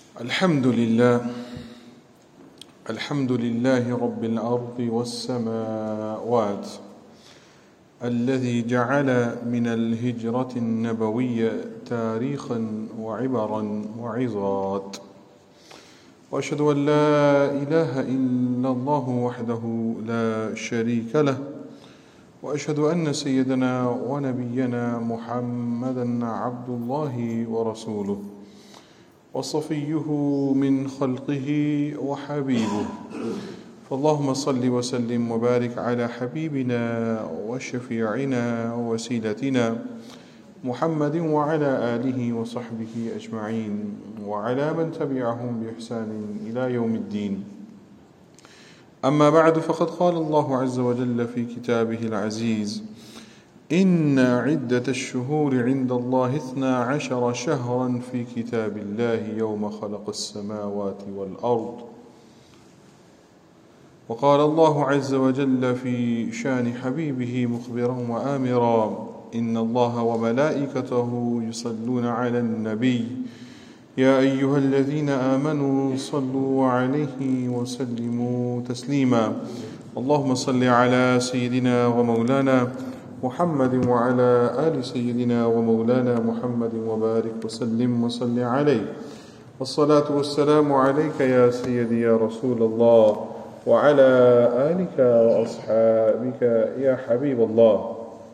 الحمد لله رب الأرض والسماوات الذي جعل من الهجرة النبوية تاريخا وعبرا وعظات، وأشهد أن لا إله إلا الله وحده لا شريك له، وأشهد أن سيدنا ونبينا محمدا عبد الله ورسوله وصفيه من خلقه وحبيبه، فاللهم صل وسلم وبارك على حبيبنا وشفيعنا ووسيلتنا محمد وعلى آله وصحبه أجمعين وعلى من تبعهم بإحسان إلى يوم الدين. أما بعد، فقد قال الله عز وجل في كتابه العزيز: إن عدة الشهور عند الله 12 شهرا في كتاب الله يوم خلق السماوات والأرض. وقال الله عز وجل في شان حبيبه مخبرا وآمرا: إن الله وملائكته يصلون على النبي يا أيها الذين آمنوا صلوا عليه وسلموا تسليما. اللهم صل على سيدنا ومولانا محمد وعلى آل سيدنا ومولانا محمد وبارك وسلم وصل عليه. والصلاة والسلام عليك يا سيدي يا رسول الله وعلى آلك وأصحابك يا حبيب الله.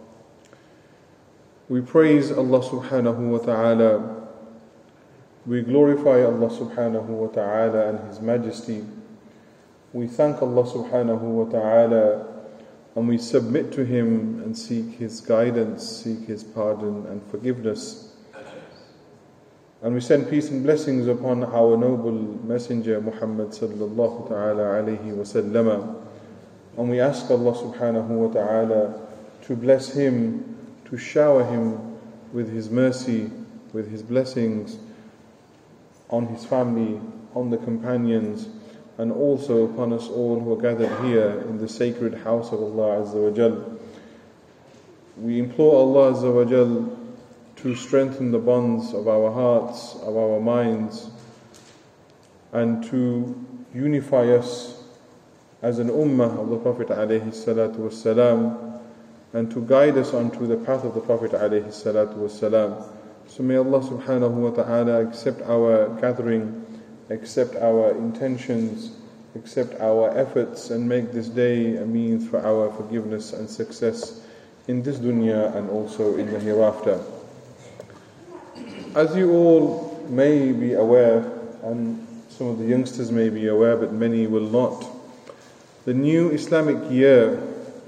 We praise Allah subhanahu wa ta'ala. We glorify Allah subhanahu wa ta'ala and His Majesty. We thank Allah subhanahu wa ta'ala and we submit to Him and seek His guidance, seek His pardon and forgiveness. And we send peace and blessings upon our noble messenger Muhammad sallallahu ta'ala alayhi wa sallam. And we ask Allah subhanahu wa ta'ala to bless him, to shower him with His mercy, with His blessings on his family, on the companions, and also upon us all who are gathered here in the sacred house of Allah Azza wa Jal. We implore Allah Azza wa Jal to strengthen the bonds of our hearts, of our minds, and to unify us as an ummah of the Prophet alayhi salatu wassalam, and to guide us onto the path of the Prophet alayhi salatu wassalam. So may Allah subhanahu wa ta'ala accept our gathering, accept our intentions, accept our efforts, and make this day a means for our forgiveness and success in this dunya and also in the hereafter. As you all may be aware, and some of the youngsters may be aware but many will not, the new Islamic year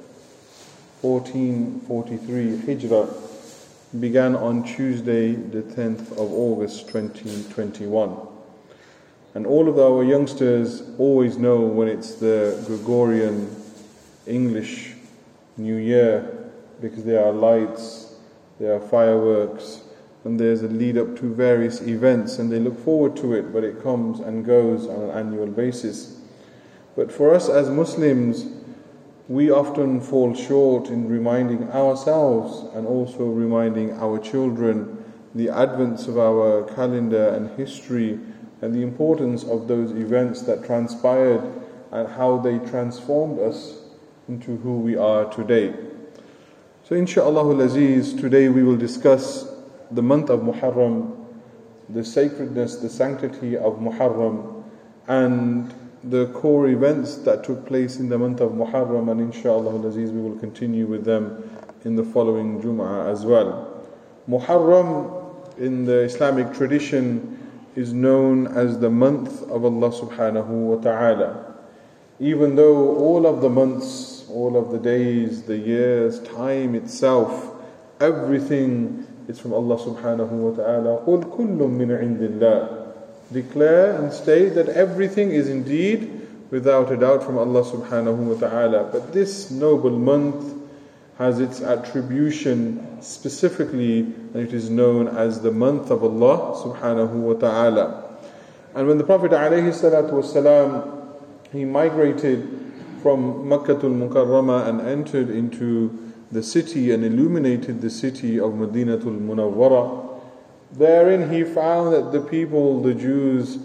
1443 Hijrah began on Tuesday the 10th of August 2021. And all of our youngsters always know when it's the Gregorian English New Year, because there are lights, there are fireworks, and there's a lead up to various events, and they look forward to it, but it comes and goes on an annual basis. But for us as Muslims, we often fall short in reminding ourselves and also reminding our children the advents of our calendar and history and the importance of those events that transpired and how they transformed us into who we are today. So insha'Allah al-Aziz, today we will discuss the month of Muharram, the sacredness, the sanctity of Muharram, and the core events that took place in the month of Muharram, and insha'Allah al-Aziz we will continue with them in the following Jum'ah as well. Muharram in the Islamic tradition is known as the month of Allah subhanahu wa ta'ala. Even though all of the months, all of the days, the years, time itself, everything is from Allah subhanahu wa ta'ala. قُلْ كُلٌّ مِّنْ عِنْدِ اللَّهِ. Declare and state that everything is indeed without a doubt from Allah subhanahu wa ta'ala. But this noble month has its attribution specifically, and it is known as the month of Allah subhanahu wa ta'ala. And when the Prophet alayhi salatu wasalam, he migrated from Makkatul Mukarramah and entered into the city and illuminated the city of Madinatul Munawwara, therein he found that the people, the Jews,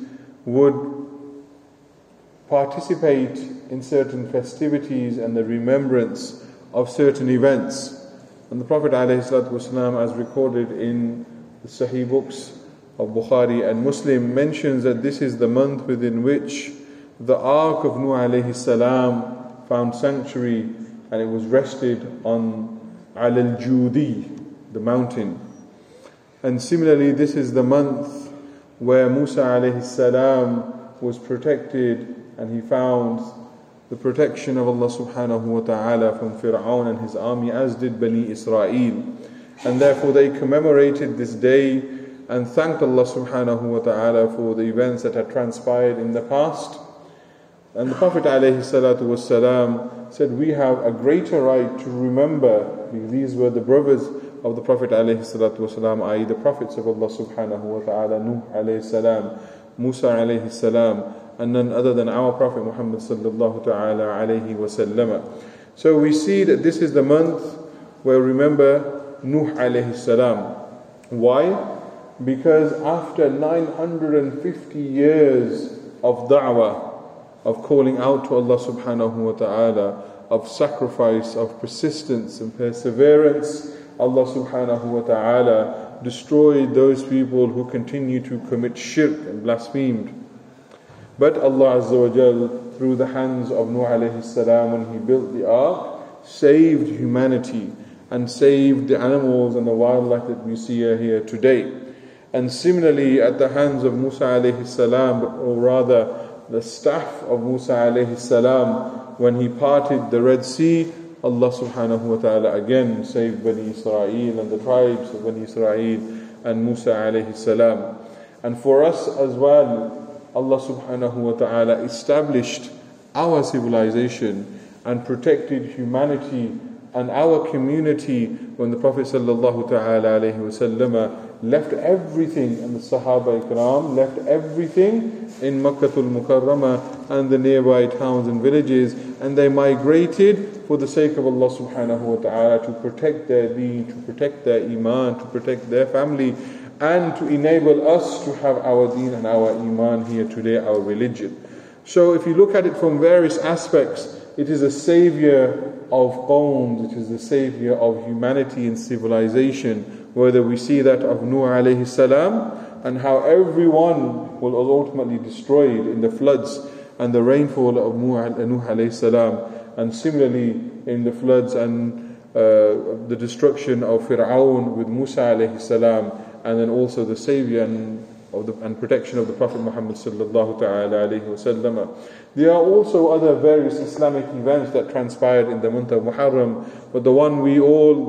would participate in certain festivities and the remembrance of certain events. And the Prophet ﷺ, as recorded in the Sahih books of Bukhari and Muslim, mentions that this is the month within which the Ark of Nuh alayhi salam found sanctuary, and it was rested on Al-Judi, the mountain. And similarly, this is the month where Musa alayhi salam was protected, and he found the protection of Allah subhanahu wa ta'ala from Fir'aun and his army, as did Bani Israel. And therefore they commemorated this day and thanked Allah subhanahu wa ta'ala for the events that had transpired in the past. And the Prophet ﷺ said, we have a greater right to remember, because these were the brothers of the Prophet ﷺ, i.e. the prophets of Allah subhanahu wa ta'ala, Nuh alayhi salam, Musa alayhi salam, and none other than our Prophet Muhammad sallallahu ta'ala alayhi wa sallam. So we see that this is the month where we remember Nuh alayhi salam. Why? Because after 950 years of da'wah, of calling out to Allah subhanahu wa ta'ala, of sacrifice, of persistence and perseverance, Allah subhanahu wa ta'ala destroyed those people who continue to commit shirk and blasphemed. But Allah Azza wa Jal, through the hands of Nuh alayhi salam, when he built the ark, saved humanity and saved the animals and the wildlife that we see here today. And similarly, at the hands of Musa alayhi salam, or rather the staff of Musa alayhi salam, when he parted the Red Sea, Allah subhanahu wa ta'ala again saved Bani Israel and the tribes of Bani Israel and Musa alayhi salam. And for us as well, Allah subhanahu wa ta'ala established our civilization and protected humanity and our community when the Prophet sallallahu ta'ala alayhi wa sallam left everything, and the Sahaba Ikram left everything in Makkatul Mukarramah and the nearby towns and villages, and they migrated for the sake of Allah subhanahu wa ta'ala, to protect their deen, to protect their iman, to protect their family, and to enable us to have our deen and our iman here today, our religion. So if you look at it from various aspects, it is a savior of qawms, it is the savior of humanity and civilization, whether we see that of Nuh alayhi salam, and how everyone was ultimately destroyed in the floods and the rainfall of Nuh alayhi salam, and similarly in the floods and the destruction of Fir'aun with Musa alayhi salam, and then also the savior and protection of the Prophet Muhammad sallallahu ta'ala alayhi wa sallam. There are also other various Islamic events that transpired in the month of Muharram, but the one we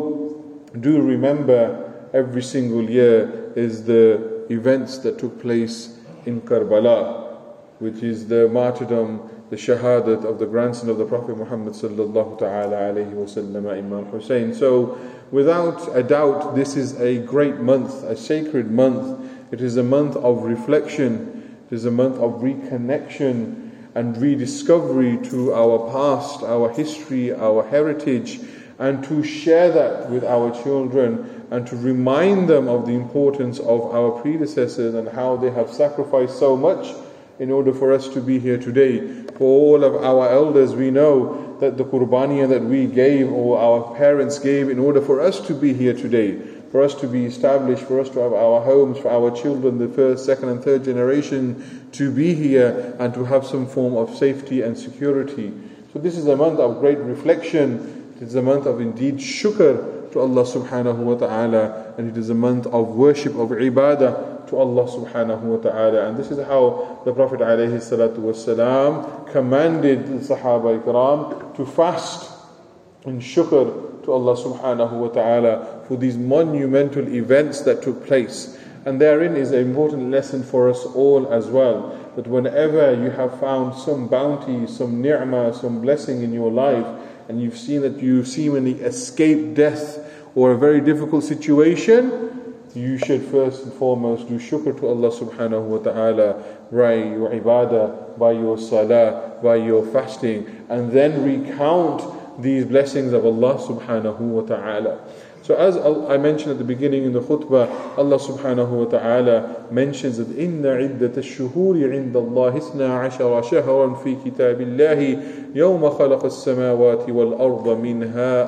all do remember every single year is the events that took place in Karbala, which is the martyrdom, the shahadat of the grandson of the Prophet Muhammad sallallahu ta'ala alayhi wa sallam, Imam Hussein. So without a doubt, this is a great month, a sacred month. It is a month of reflection, it is a month of reconnection and rediscovery to our past, our history, our heritage, and to share that with our children and to remind them of the importance of our predecessors and how they have sacrificed so much in order for us to be here today. For all of our elders, we know that the qurbaniyah that we gave, or our parents gave, in order for us to be here today, for us to be established, for us to have our homes, for our children, the first, second and third generation to be here and to have some form of safety and security. So this is a month of great reflection. It is a month of indeed shukr to Allah subhanahu wa ta'ala, and it is a month of worship, of ibadah to Allah subhanahu wa ta'ala. And this is how the Prophet alayhi salatu wasalam commanded the Sahaba Ikram to fast in shukr to Allah subhanahu wa ta'ala for these monumental events that took place. And therein is an important lesson for us all as well, that whenever you have found some bounty, some ni'mah, some blessing in your life, and you've seen that you seemingly escape death or a very difficult situation, you should first and foremost do shukr to Allah subhanahu wa ta'ala by your ibadah, by your salah, by your fasting, and then recount these blessings of Allah subhanahu wa ta'ala. So as I mentioned at the beginning in the khutbah, Allah subhanahu wa ta'ala mentions that إِنَّ عِدَّةَ الشُّهُورِ عِنْدَ اللَّهِ 12 شهرا في كتاب الله يوم خلق السماوات والأرض منها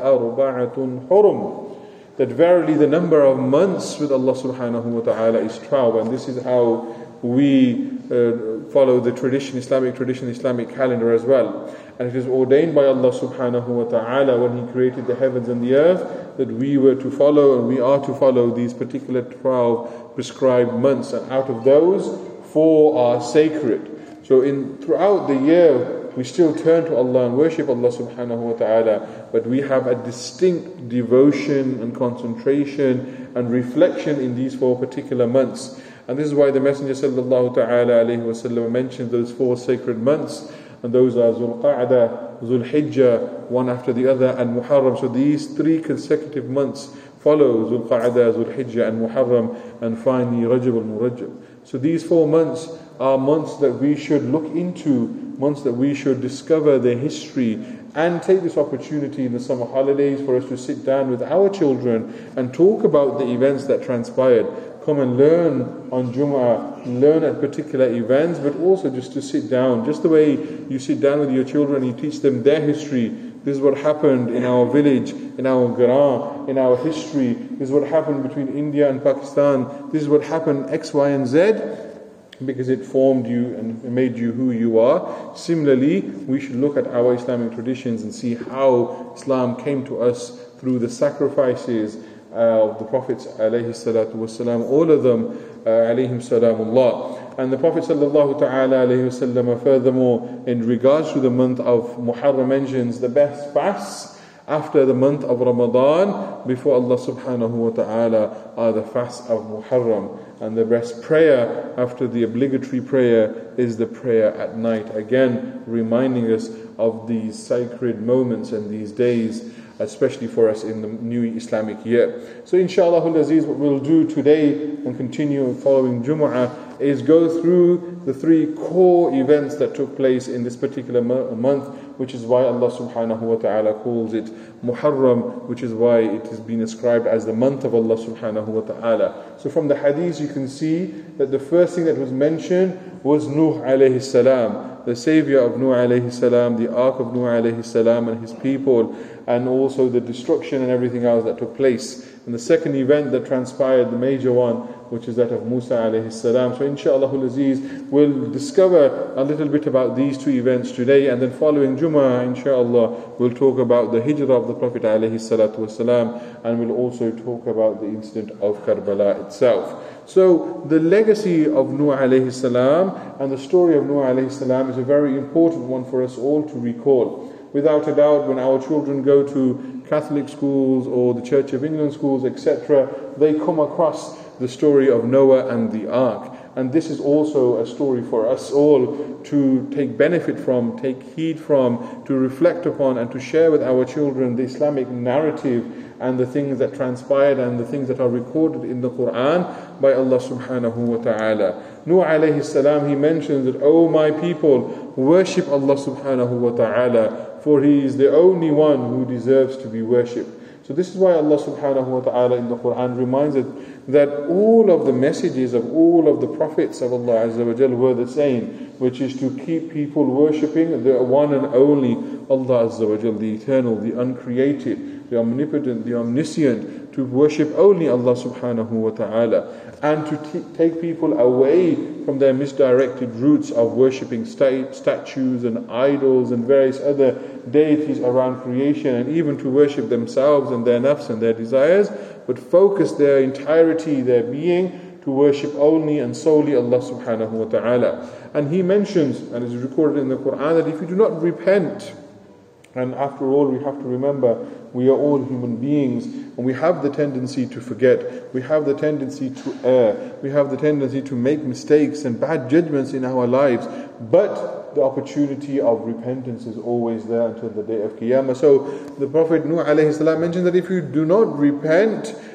4 حرم. That verily the number of months with Allah subhanahu wa ta'ala is 12, and this is how we follow the Islamic tradition, Islamic calendar as well. And it is ordained by Allah subhanahu wa ta'ala when He created the heavens and the earth that we were to follow, and we are to follow these particular 12 prescribed months, and out of those 4 are sacred. So throughout the year we still turn to Allah and worship Allah subhanahu wa ta'ala, but we have a distinct devotion and concentration and reflection in these 4 particular months. And this is why the Messenger sallallahu ta'ala alayhi wa sallam mentioned those 4 sacred months, and those are Dhul Qa'dah, Dhul Hijjah, one after the other, and Muharram. So these 3 consecutive months follow Dhul Qa'dah, Dhul Hijjah and Muharram, and finally Rajab al-Murajab. So these 4 months are months that we should look into, months that we should discover their history, and take this opportunity in the summer holidays for us to sit down with our children and talk about the events that transpired. Come and learn on Jum'ah, learn at particular events, but also just to sit down. Just the way you sit down with your children, you teach them their history. This is what happened in our village, in our Garan, in our history. This is what happened between India and Pakistan. This is what happened X, Y, and Z, because it formed you and made you who you are. Similarly, we should look at our Islamic traditions and see how Islam came to us through the sacrifices of the Prophets alayhi salatu wasalam, all of them alayhim salamullah. And the Prophet sallallahu ta'ala alayhi wasallam furthermore, in regards to the month of Muharram, mentions the best fasts after the month of Ramadan before Allah subhanahu wa ta'ala are the fasts of Muharram. And the best prayer after the obligatory prayer is the prayer at night. Again, reminding us of these sacred moments and these days, especially for us in the new Islamic year. So inshallah Aziz, what we'll do today and continue following Jumu'ah is go through the 3 core events that took place in this particular month, which is why Allah subhanahu wa ta'ala calls it Muharram, which is why it has been ascribed as the month of Allah subhanahu wa ta'ala. So from the hadith you can see that the first thing that was mentioned was Nuh alayhi salam, the savior of Nuh alayhi salam, the ark of Nuh alayhi salam and his people, and also the destruction and everything else that took place. And the second event that transpired, the major one, which is that of Musa alayhi salam. So inshallah Aziz, we'll discover a little bit about these 2 events today, and then following Jumu'ah, inshallah, we'll talk about the hijrah of the Prophet alayhi salatu wasalam, and we'll also talk about the incident of Karbala itself. So the legacy of Nuh alayhi salam and the story of Nuh alayhi salam is a very important one for us all to recall. Without a doubt, when our children go to Catholic schools or the Church of England schools, etc., they come across the story of Noah and the ark. And this is also a story for us all to take benefit from, take heed from, to reflect upon, and to share with our children the Islamic narrative and the things that transpired and the things that are recorded in the Quran by Allah subhanahu wa ta'ala. Nuh alayhi salam, he mentions that, "O my people, worship Allah subhanahu wa ta'ala, for He is the only one who deserves to be worshipped." So this is why Allah subhanahu wa ta'ala in the Quran reminds us that all of the messages of all of the prophets of Allah Azza wa Jal were the same, which is to keep people worshipping the one and only Allah Azza wa Jal, the eternal, the uncreated, the omnipotent, the omniscient, to worship only Allah subhanahu wa ta'ala, and to take people away from their misdirected routes of worshipping statues and idols and various other deities around creation, and even to worship themselves and their nafs and their desires, but focus their entirety, their being, to worship only and solely Allah subhanahu wa ta'ala. And he mentions, and it is recorded in the Quran, that if you do not repent, and after all, we have to remember, we are all human beings, and we have the tendency to forget, we have the tendency to err, we have the tendency to make mistakes and bad judgments in our lives, but the opportunity of repentance is always there until the day of Qiyamah. So the Prophet Nuh alayhi salam mentioned that if you do not repent,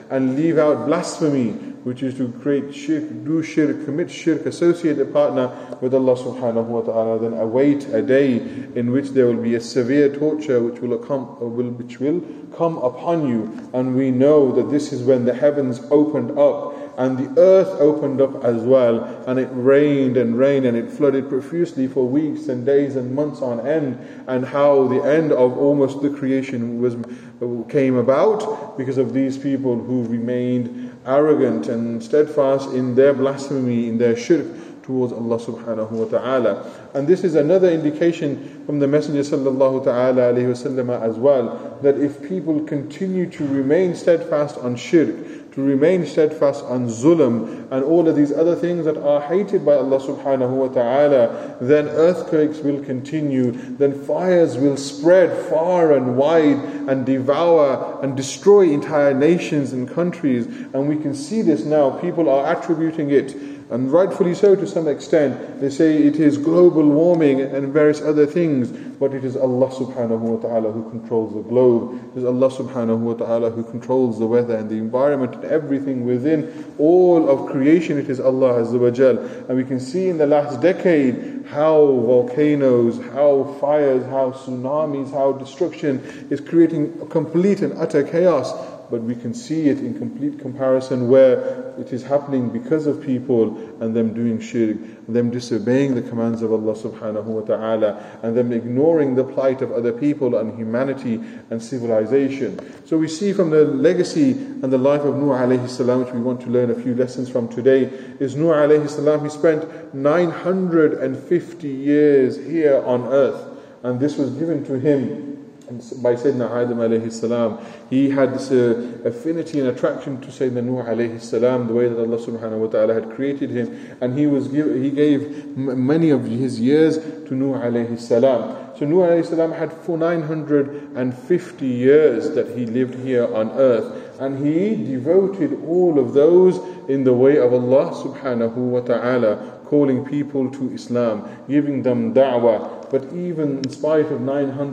and leave out blasphemy, which is to create shirk, do shirk, commit shirk, associate a partner with Allah subhanahu wa ta'ala, then await a day in which there will be a severe torture which will come upon you. And we know that this is when the heavens opened up and the earth opened up as well, and it rained and rained and it flooded profusely for weeks and days and months on end, and how the end of almost the creation came about because of these people who remained arrogant and steadfast in their blasphemy, in their shirk towards Allah subhanahu wa ta'ala. And this is another indication from the Messenger sallallahu ta'ala alayhi wasallam as well, that if people continue to remain steadfast on shirk, to remain steadfast on zulm and all of these other things that are hated by Allah subhanahu wa ta'ala, then earthquakes will continue, then fires will spread far and wide and devour and destroy entire nations and countries. And we can see this now. People are attributing it, and rightfully so to some extent. They say it is global warming and various other things, but it is Allah subhanahu wa ta'ala who controls the globe. It is Allah subhanahu wa ta'ala who controls the weather and the environment and everything within all of creation. It is Allah Azza wa Jal. And we can see in the last decade how volcanoes, how fires, how tsunamis, how destruction is creating a complete and utter chaos. But we can see it in complete comparison where it is happening because of people and them doing shirk, them disobeying the commands of Allah subhanahu wa ta'ala, and them ignoring the plight of other people and humanity and civilization. So we see from the legacy and the life of Nuh alayhi salam, which we want to learn a few lessons from today, is Nuh alayhi salam, he spent 950 years here on earth, and this was given to him by Sayyidina Adam alayhi salam. He had this affinity and attraction to Sayyidina Nuh alayhi salam, the way that Allah subhanahu wa ta'ala had created him, and he gave many of his years to Nuh alayhi salam. So Nuh alayhi salam had 950 years that he lived here on earth, and he devoted all of those in the way of Allah subhanahu wa ta'ala, calling people to Islam, giving them da'wah. But even in spite of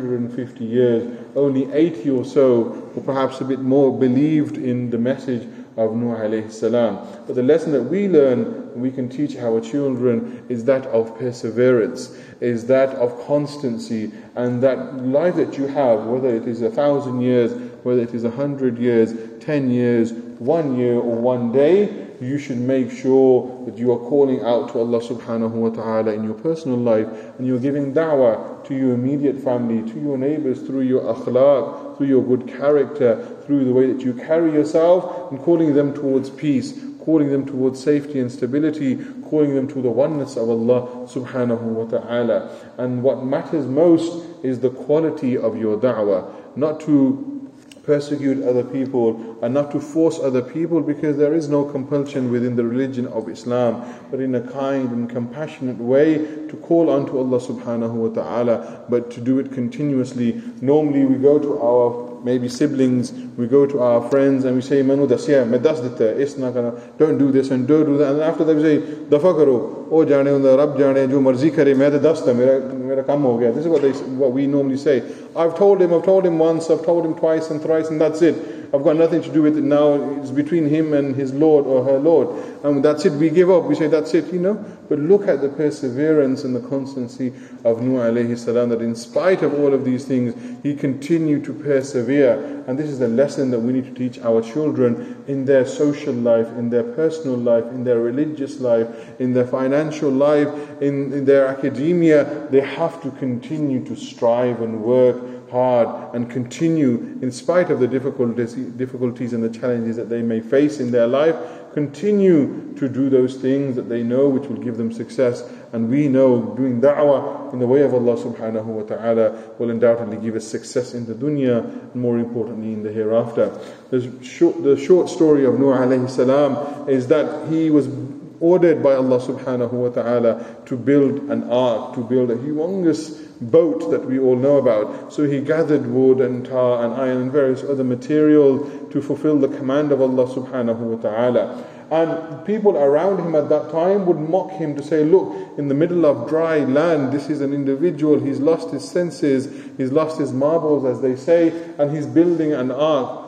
950 years, only 80 or so, or perhaps a bit more, believed in the message of Nuh alayhi salam. But the lesson that we learn, and we can teach our children, is that of perseverance, is that of constancy, and that life that you have, whether it is 1,000 years, whether it is 100 years, 10 years, 1 year or 1 day, you should make sure that you are calling out to Allah subhanahu wa ta'ala in your personal life, and you're giving da'wah to your immediate family, to your neighbors, through your akhlaq, through your good character, through the way that you carry yourself, and calling them towards peace, calling them towards safety and stability, calling them to the oneness of Allah subhanahu wa ta'ala. And what matters most is the quality of your da'wah, not to persecute other people and not to force other people, because there is no compulsion within the religion of Islam, but in a kind and compassionate way to call unto Allah subhanahu wa ta'ala, but to do it continuously. Normally we go to our maybe siblings, we go to our friends and we say, Manu dasya, मैं दस देता है, इस ना करना, don't do this and don't do that, and after that we say, दफा करो, ओ जाने उन्हें रब जाने जो मर्जी करे, मैं तो दस था, मेरा काम हो गया. This is what we normally say. I've told him once, I've told him twice and thrice, and that's it. I've got nothing to do with it now. It's between him and his Lord or her Lord. And that's it. We give up. We say, that's it, But look at the perseverance and the constancy of Nuh alayhi salam, that in spite of all of these things, he continued to persevere. And this is the lesson that we need to teach our children in their social life, in their personal life, in their religious life, in their financial life, in their academia. They have to continue to strive and work hard and continue, in spite of the difficulties and the challenges that they may face in their life, continue to do those things that they know which will give them success. And we know doing da'wah in the way of Allah subhanahu wa ta'ala will undoubtedly give us success in the dunya, and more importantly in the hereafter. The short story of Nuh alayhi salam is that he was ordered by Allah subhanahu wa ta'ala to build an ark, to build a humongous boat that we all know about. So he gathered wood and tar and iron and various other materials to fulfill the command of Allah subhanahu wa ta'ala. And people around him at that time would mock him to say, look, in the middle of dry land, this is an individual, he's lost his senses, he's lost his marbles, as they say, and he's building an ark.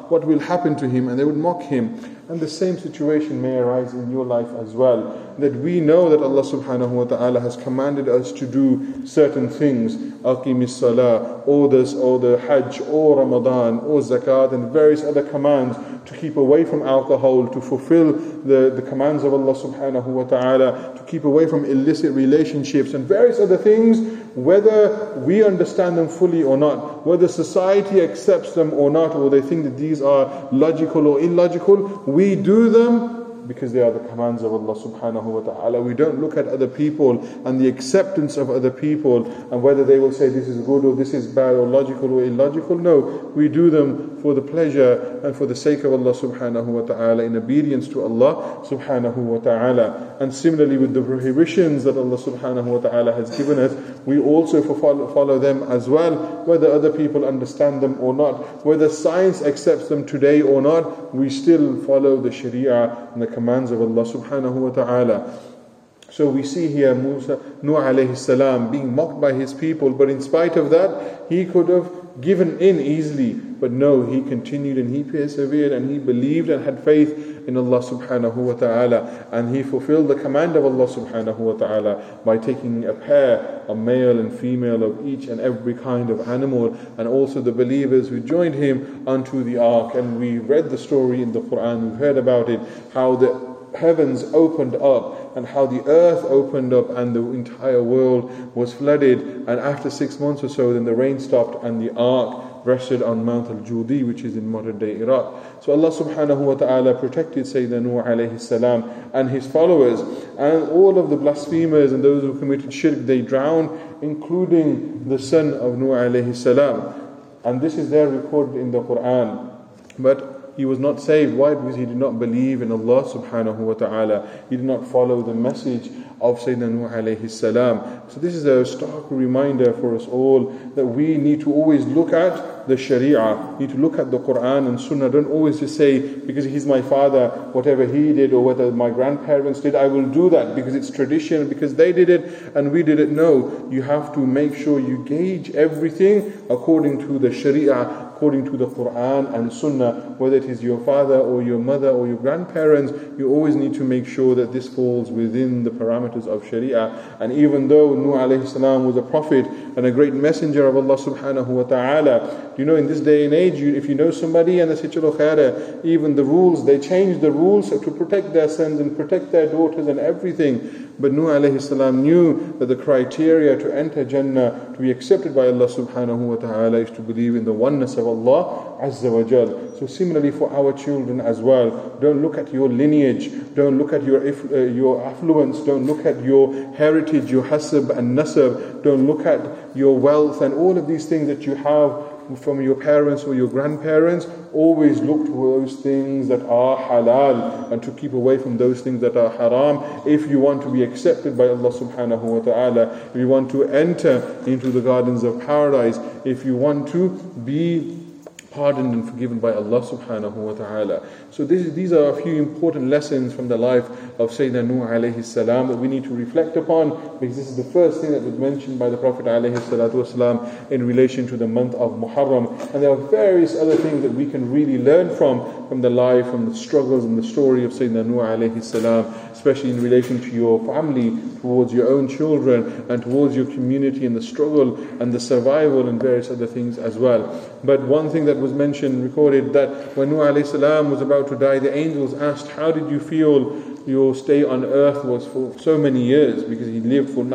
what will happen to him, and they would mock him. And the same situation may arise in your life as well, that we know that Allah subhanahu wa ta'ala has commanded us to do certain things, aqimis salah, or this, or the hajj, or Ramadan, or zakat, and various other commands, to keep away from alcohol, to fulfill the commands of Allah subhanahu wa ta'ala, to keep away from illicit relationships and various other things, whether we understand them fully or not, whether society accepts them or not, or they think that these are logical or illogical, we do them because they are the commands of Allah subhanahu wa ta'ala. We don't look at other people and the acceptance of other people and whether they will say this is good or this is bad or logical or illogical. No, we do them for the pleasure and for the sake of Allah subhanahu wa ta'ala, in obedience to Allah subhanahu wa ta'ala. And similarly with the prohibitions that Allah subhanahu wa ta'ala has given us, we also follow them as well, whether other people understand them or not, whether science accepts them today or not, we still follow the Sharia and the commands of Allah subhanahu wa ta'ala. So we see here Nuh alayhi salam being mocked by his people, but in spite of that, he could have given in easily. But no, he continued and he persevered and he believed and had faith in Allah subhanahu wa ta'ala, and he fulfilled the command of Allah subhanahu wa ta'ala by taking a pair, a male and female of each and every kind of animal, and also the believers who joined him unto the ark. And we read the story in the Quran, we've heard about it, how the heavens opened up and how the earth opened up and the entire world was flooded, and after 6 months or so then the rain stopped and the ark rested on Mount al-Judi, which is in modern day Iraq. So Allah subhanahu wa ta'ala protected Sayyidina Nuh alayhi salam and his followers, and all of the blasphemers and those who committed shirk, they drowned, including the son of Nuh alayhi salam. And this is there recorded in the Quran. But he was not saved. Why? Because he did not believe in Allah subhanahu wa ta'ala. He did not follow the message of Sayyidina Nuh alayhi salam. So this is a stark reminder for us all that we need to always look at the Sharia, need to look at the Quran and Sunnah. Don't always just say, because he's my father, whatever he did or whether my grandparents did, I will do that because it's tradition, because they did it and we did it. No, you have to make sure you gauge everything according to the Sharia, according to the Quran and Sunnah. Whether it is your father or your mother or your grandparents, you always need to make sure that this falls within the parameters of Sharia. And even though Nuh alayhi salam was a prophet and a great messenger of Allah subhanahu wa ta'ala, you know, in this day and age, if you know somebody and they say, chalo khair, even the rules, they change the rules to protect their sons and protect their daughters and everything. But Nuh alayhi salam knew that the criteria to enter Jannah, to be accepted by Allah subhanahu wa ta'ala, is to believe in the oneness of Allah azza wa jal. So similarly for our children as well, don't look at your lineage, don't look at your affluence, don't look at your heritage, your hasab and nasab, don't look at your wealth and all of these things that you have from your parents or your grandparents. Always look to those things that are halal and to keep away from those things that are haram, if you want to be accepted by Allah subhanahu wa ta'ala, if you want to enter into the gardens of paradise, if you want to be pardoned and forgiven by Allah subhanahu wa ta'ala. So these are a few important lessons from the life of Sayyidina Nuh alayhi salam that we need to reflect upon, because this is the first thing that was mentioned by the Prophet alayhi salatu wasalam in relation to the month of Muharram. And there are various other things that we can really learn from the life, from the struggles and the story of Sayyidina Nuh alayhi salam, especially in relation to your family, towards your own children and towards your community, and the struggle and the survival and various other things as well. But one thing that was mentioned, recorded, that when Nuh alayhi salam was about to die, the angels asked, how did you feel your stay on earth was for so many years? Because he lived for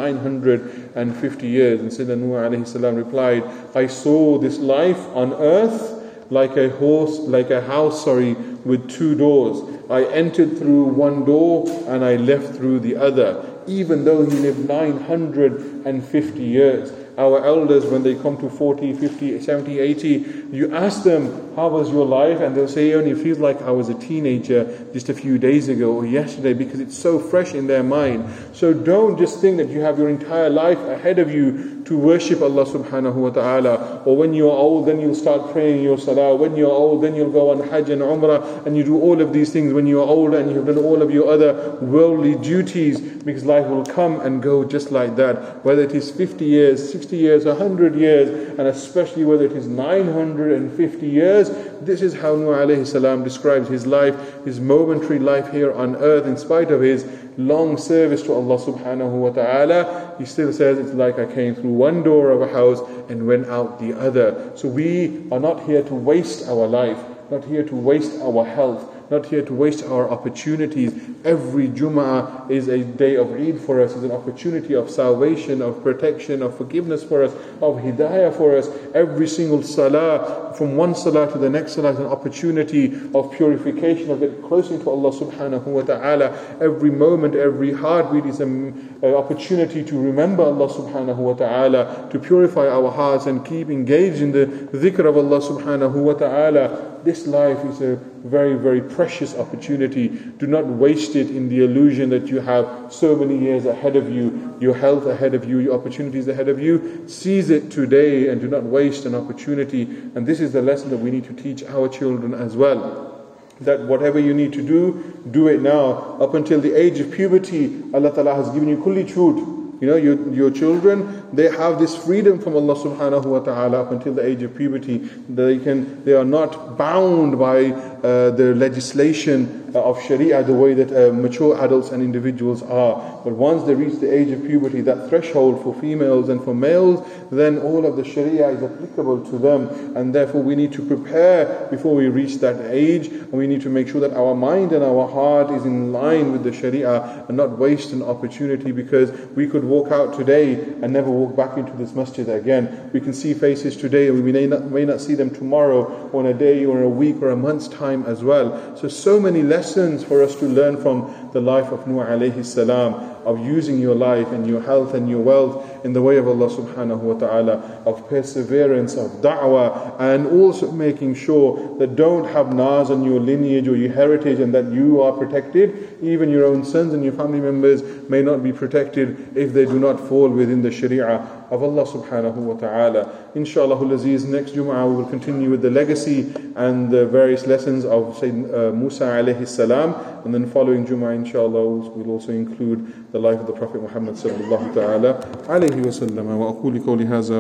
950 years. And Sayyidina Nuh alayhi salam replied, I saw this life on earth like a house with two doors. I entered through one door and I left through the other, even though he lived 950 years. Our elders, when they come to 40, 50, 70, 80, you ask them, how was your life? And they'll say, it only feels like I was a teenager just a few days ago or yesterday, because it's so fresh in their mind. So don't just think that you have your entire life ahead of you to worship Allah subhanahu wa ta'ala. Or when you are old, then you'll start praying your salah. When you are old, then you'll go on Hajj and Umrah, and you do all of these things when you are older, and you have done all of your other worldly duties, because life will come and go just like that. Whether it is 50 years, 60 years, 100 years, and especially whether it is 950 years, this is how Nuh alayhi salam describes his life, his momentary life here on earth. In spite of his long service to Allah subhanahu wa ta'ala, he still says, it's like I came through one door of a house and went out the other. So we are not here to waste our life, not here to waste our health, not here to waste our opportunities. Every Jum'ah is a day of Eid for us, is an opportunity of salvation, of protection, of forgiveness for us, of hidayah for us. Every single salah, from one salah to the next salah, is an opportunity of purification, of getting closer to Allah subhanahu wa ta'ala. Every moment, every heartbeat is an opportunity to remember Allah subhanahu wa ta'ala, to purify our hearts and keep engaged in the dhikr of Allah subhanahu wa ta'ala. This life is a very, very precious opportunity. Do not waste it in the illusion that you have so many years ahead of you, your health ahead of you, your opportunities ahead of you. Seize it today and do not waste an opportunity. And this is the lesson that we need to teach our children as well. That whatever you need to do it now. Up until the age of puberty, Allah Ta'ala has given you kulli chhoot. You know, your children, they have this freedom from Allah subhanahu wa ta'ala up until the age of puberty. They are not bound by the legislation of Sharia the way that mature adults and individuals are. But once they reach the age of puberty, that threshold for females and for males, then all of the Sharia is applicable to them. And therefore we need to prepare before we reach that age, and we need to make sure that our mind and our heart is in line with the Sharia and not waste an opportunity, because we could walk out today and never walk back into this masjid again. We can see faces today and we may not see them tomorrow, or in a day or a week or a month's time as well. So many lessons for us to learn from the life of Nuh alayhi salam, of using your life and your health and your wealth in the way of Allah subhanahu wa ta'ala, of perseverance, of da'wah, and also making sure that don't have naz on your lineage or your heritage, and that you are protected. Even your own sons and your family members may not be protected if they do not fall within the Sharia of Allah subhanahu wa ta'ala. Inshallah al-Aziz, next Jum'ah we will continue with the legacy and the various lessons of Sayyidina Musa alayhi salam, and then following Jum'ah inshallah we'll also include the life of the Prophet Muhammad sallallahu ta'ala alayhi wa sallam. Wa aquli qawli hadha